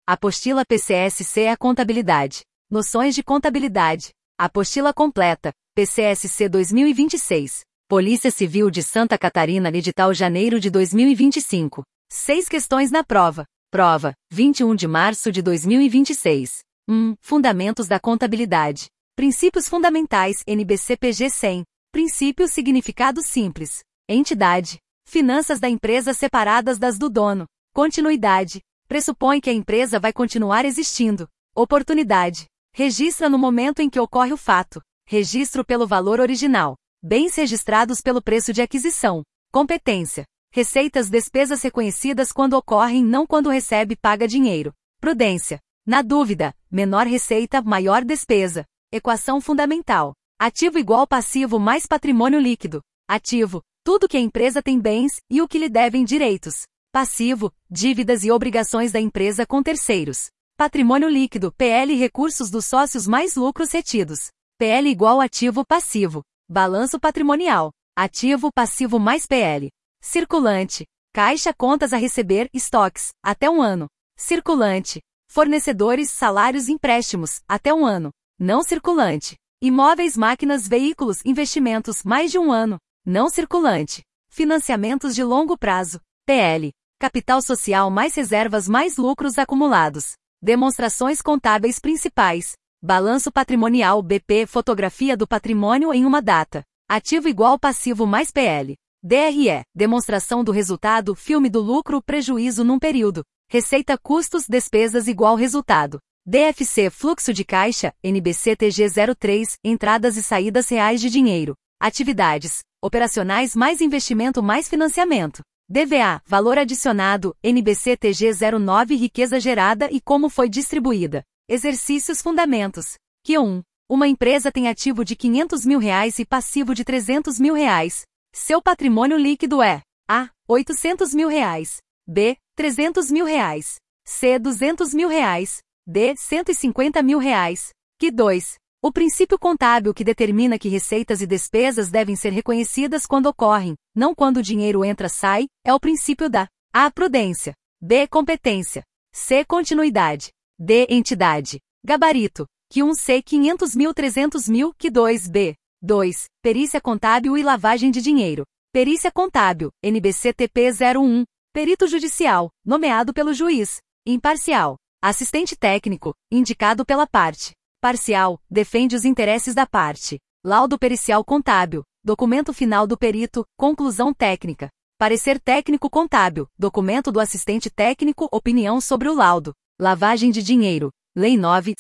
Apostila PCSC A Contabilidade. Noções de contabilidade. Apostila completa. PCSC 2026. Polícia Civil de Santa Catarina, edital janeiro de 2025. 6 questões na prova. Prova, 21 de março de 2026. 1. Fundamentos da contabilidade. Princípios fundamentais NBC-PG 100. Princípio significado simples. Entidade. Finanças da empresa separadas das do dono. Continuidade. Pressupõe que a empresa vai continuar existindo. Oportunidade. Registra no momento em que ocorre o fato. Registro pelo valor original. Bens registrados pelo preço de aquisição. Competência. Receitas, despesas reconhecidas quando ocorrem, não quando recebe, paga dinheiro. Prudência. Na dúvida, menor receita, maior despesa. Equação fundamental. Ativo igual passivo mais patrimônio líquido. Ativo, tudo que a empresa tem bens e o que lhe devem direitos. Passivo, dívidas e obrigações da empresa com terceiros. Patrimônio líquido, PL, recursos dos sócios mais lucros retidos. PL igual ativo passivo. Balanço patrimonial. Ativo passivo mais PL. Circulante. Caixa, contas a receber, estoques, até 1 ano. Circulante. Fornecedores, salários, empréstimos, até 1 ano. Não circulante. Imóveis, máquinas, veículos, investimentos, mais de 1 ano. Não circulante. Financiamentos de longo prazo. PL. Capital social mais reservas mais lucros acumulados. Demonstrações contábeis principais. Balanço patrimonial BP. Fotografia do patrimônio em uma data. Ativo igual passivo mais PL. DRE. Demonstração do resultado. Filme do lucro, prejuízo num período. Receita, custos, despesas igual resultado. DFC. Fluxo de caixa. NBC-TG 03. Entradas e saídas reais de dinheiro. Atividades. Operacionais mais investimento mais financiamento. DVA, valor adicionado, NBC-TG 09, riqueza gerada e como foi distribuída. Exercícios fundamentos. Q1. Uma empresa tem ativo de R$500 mil e passivo de R$300 mil. Seu patrimônio líquido é A. R$800 mil. B. R$300 mil. C. R$200 mil. D. R$150 mil. Q2. O princípio contábil que determina que receitas e despesas devem ser reconhecidas quando ocorrem, não quando o dinheiro entra/sai, é o princípio da A. Prudência. B. Competência. C. Continuidade. D. Entidade. Gabarito. Q1 C. 500 mil 300 mil. Q2 B. 2. Perícia contábil e lavagem de dinheiro. Perícia contábil. NBC-TP 01. Perito judicial, nomeado pelo juiz. Imparcial. Assistente técnico, indicado pela parte. Parcial, defende os interesses da parte. Laudo pericial contábil, documento final do perito, conclusão técnica. Parecer técnico contábil, documento do assistente técnico, opinião sobre o laudo. Lavagem de dinheiro. Lei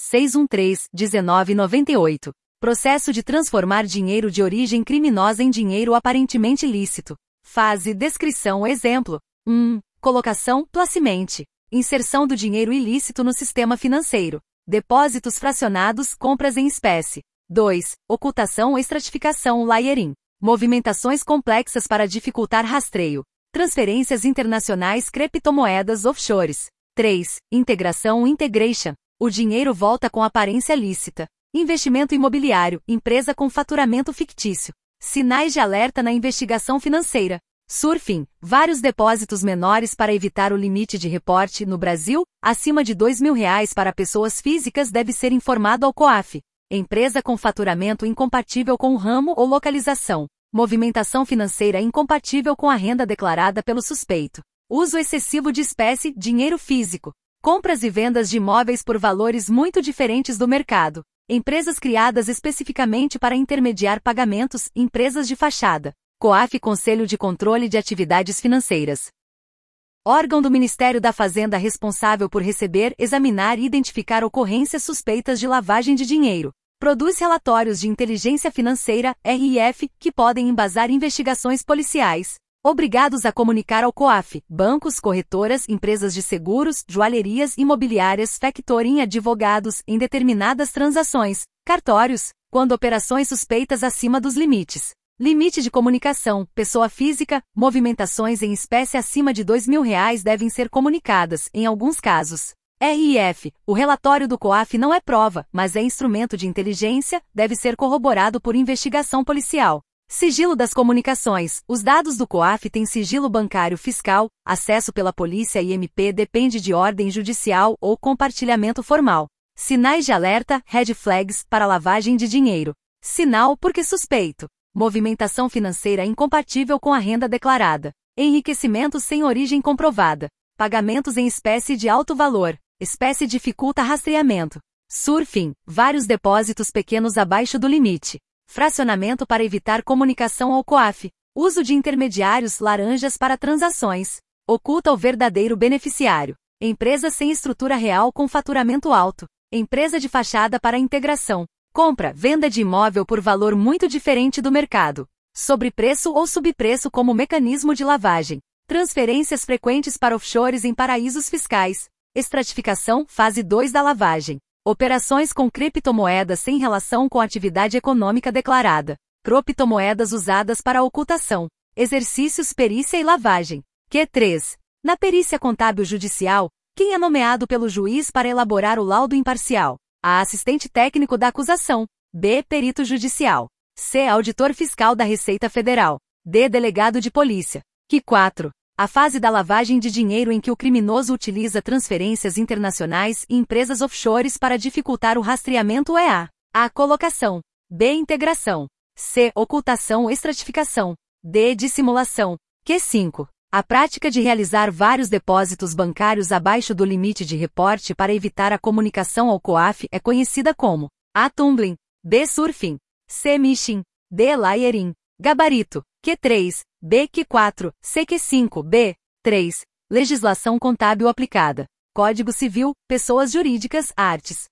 9.613/1998. Processo de transformar dinheiro de origem criminosa em dinheiro aparentemente lícito. Fase, descrição, exemplo. 1. Colocação, placimente. Inserção do dinheiro ilícito no sistema financeiro. Depósitos fracionados, compras em espécie. 2. Ocultação, estratificação, layering. Movimentações complexas para dificultar rastreio. Transferências internacionais, criptomoedas, offshores. 3. Integração, integration. O dinheiro volta com aparência lícita. Investimento imobiliário, empresa com faturamento fictício. Sinais de alerta na investigação financeira. Surfing, vários depósitos menores para evitar o limite de reporte no Brasil, acima de R$2.000 para pessoas físicas deve ser informado ao COAF. Empresa com faturamento incompatível com o ramo ou localização. Movimentação financeira incompatível com a renda declarada pelo suspeito. Uso excessivo de espécie, dinheiro físico. Compras e vendas de imóveis por valores muito diferentes do mercado. Empresas criadas especificamente para intermediar pagamentos, empresas de fachada. COAF Conselho de Controle de Atividades Financeiras. Órgão do Ministério da Fazenda responsável por receber, examinar e identificar ocorrências suspeitas de lavagem de dinheiro. Produz relatórios de inteligência financeira, RIF, que podem embasar investigações policiais. Obrigados a comunicar ao COAF, bancos, corretoras, empresas de seguros, joalherias, imobiliárias, factoring, advogados, em determinadas transações, cartórios, quando operações suspeitas acima dos limites. Limite de comunicação, pessoa física, movimentações em espécie acima de R$2.000 devem ser comunicadas, em alguns casos. RIF, o relatório do COAF não é prova, mas é instrumento de inteligência, deve ser corroborado por investigação policial. Sigilo das comunicações. Os dados do COAF têm sigilo bancário fiscal, acesso pela polícia e MP depende de ordem judicial ou compartilhamento formal. Sinais de alerta, red flags, para lavagem de dinheiro. Sinal porque suspeito. Movimentação financeira incompatível com a renda declarada. Enriquecimento sem origem comprovada. Pagamentos em espécie de alto valor. Espécie dificulta rastreamento. Surfing, vários depósitos pequenos abaixo do limite. Fracionamento para evitar comunicação ao COAF. Uso de intermediários laranjas para transações. Oculta o verdadeiro beneficiário. Empresa sem estrutura real com faturamento alto. Empresa de fachada para integração. Compra, venda de imóvel por valor muito diferente do mercado. Sobrepreço ou subpreço como mecanismo de lavagem. Transferências frequentes para offshores em paraísos fiscais. Estratificação, fase 2 da lavagem. Operações com criptomoedas sem relação com a atividade econômica declarada. Criptomoedas usadas para ocultação. Exercícios perícia e lavagem. Q3. Na perícia contábil judicial, quem é nomeado pelo juiz para elaborar o laudo imparcial? A. Assistente técnico da acusação. B. Perito judicial. C. Auditor fiscal da Receita Federal. D. Delegado de polícia. Q4. A fase da lavagem de dinheiro em que o criminoso utiliza transferências internacionais e empresas offshores para dificultar o rastreamento é a. A. Colocação. B. Integração. C. Ocultação ou estratificação. D. Dissimulação. Q5. A prática de realizar vários depósitos bancários abaixo do limite de reporte para evitar a comunicação ao COAF é conhecida como A. Tumbling. B. Surfing. C. Mishing. D. Layering. Gabarito. Q3. B. Q4. C. Q5. B. 3. Legislação contábil aplicada. Código Civil, Pessoas Jurídicas, Artes.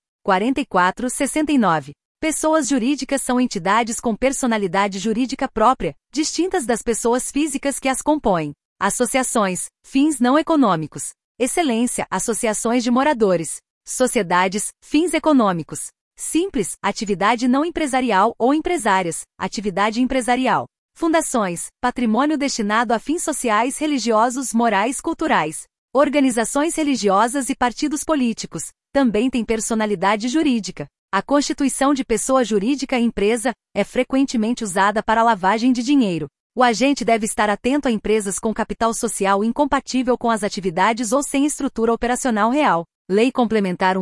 44-69. Pessoas jurídicas são entidades com personalidade jurídica própria, distintas das pessoas físicas que as compõem. Associações, fins não econômicos. Excelência, associações de moradores. Sociedades, fins econômicos. Simples, atividade não empresarial ou empresárias, atividade empresarial. Fundações, patrimônio destinado a fins sociais, religiosos, morais, culturais. Organizações religiosas e partidos políticos, também têm personalidade jurídica. A constituição de pessoa jurídica e empresa é frequentemente usada para lavagem de dinheiro. O agente deve estar atento a empresas com capital social incompatível com as atividades ou sem estrutura operacional real. Lei Complementar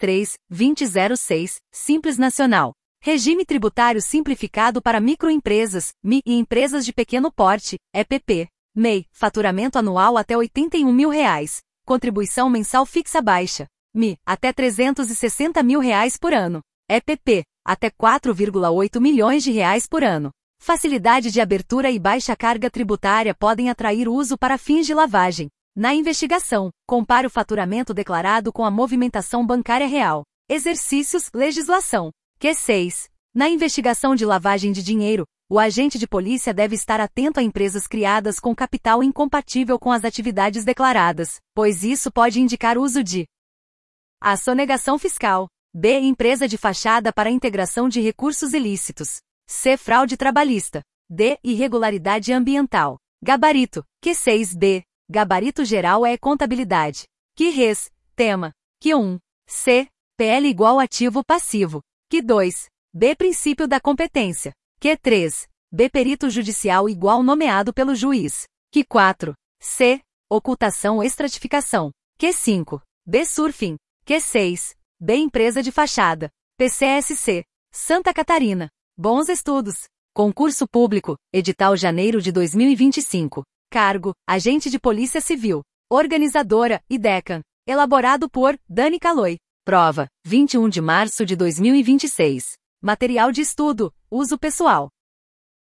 123/2006, Simples Nacional. Regime Tributário Simplificado para Microempresas, MI e Empresas de Pequeno Porte, EPP. MEI, faturamento anual até R$ 81 mil. Contribuição mensal fixa baixa. MI, até R$ 360 mil por ano. EPP, até R$ 4,8 milhões por ano. Facilidade de abertura e baixa carga tributária podem atrair uso para fins de lavagem. Na investigação, compare o faturamento declarado com a movimentação bancária real. Exercícios, legislação. Q6. Na investigação de lavagem de dinheiro, o agente de polícia deve estar atento a empresas criadas com capital incompatível com as atividades declaradas, pois isso pode indicar uso de A. Sonegação fiscal. B. Empresa de fachada para integração de recursos ilícitos. C. Fraude trabalhista. D. Irregularidade ambiental. Gabarito. Q6b. Gabarito geral é contabilidade. Q-Res. Tema. Q1. C. PL igual ativo passivo. Q2. B. Princípio da competência. Q3. B. Perito judicial igual nomeado pelo juiz. Q4. C. Ocultação ou estratificação. Q5. B. Surfing. Q6. B. Empresa de fachada. PCSC. Santa Catarina. Bons estudos. Concurso público, edital janeiro de 2025. Cargo, agente de polícia civil. Organizadora, IDECAN. Elaborado por Dani Caloi. Prova, 21 de março de 2026. Material de estudo, uso pessoal.